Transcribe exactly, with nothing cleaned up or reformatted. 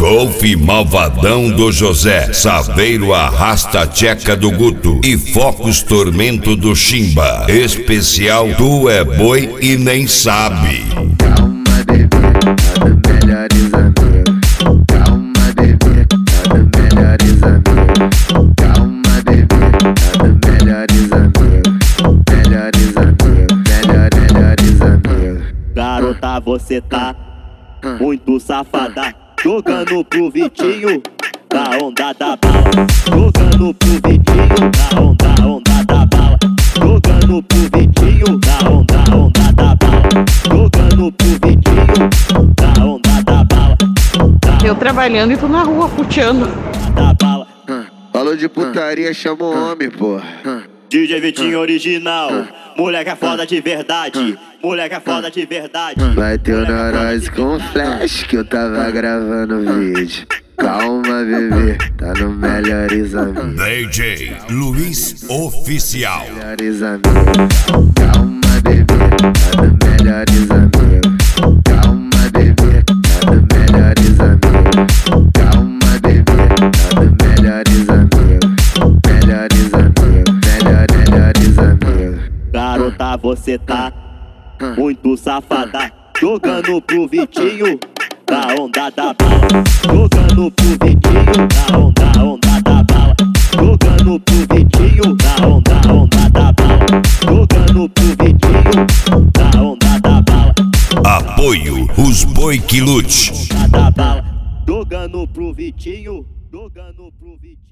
Dolph Malvadão do José, Saveiro Arrasta Tcheca do Guto e Focus Tormento do Chimba. Especial Tu é Boi e Nem Sabe. Calma, bebê, nada melhores amigos. Calma, bebê, nada melhores amigos. Calma, bebê, nada melhores amigos. Melhores amigos, melhor, melhores amigos. Garota, você tá muito safada, jogando pro Vitinho da onda da bala. Jogando pro Vitinho da onda, onda da bala. Jogando pro Vitinho da onda, onda da bala. Jogando pro Vitinho da onda da bala. Eu trabalhando e tu na rua puteando. Da bala. Falou de putaria, chama o homem, porra. D J Vitinho original, moleque é foda de verdade, moleque é foda de verdade. Vai ter o Neurose com flash que eu tava gravando o vídeo. Calma, bebê, tá no Melhores Amigos. D J Luiz Oficial. Melhores amigos. Calma, bebê, tá no Melhores Amigos. Calma, bebê, tá no Melhores Amigos. Calma, bebê, tá no Melhores Amigos. Melhores amigos, melhor, melhores amigos. Garota, você tá muito safada, jogando pro Vitinho da onda da bala. Jogando pro Vitinho da onda, onda da bala. Jogando pro Vitinho da onda, onda da bala. Jogando pro Vitinho da onda da bala. Apoio Os Boi que Lute. Da bala. Jogando pro Vitinho, jogando pro Vitinho.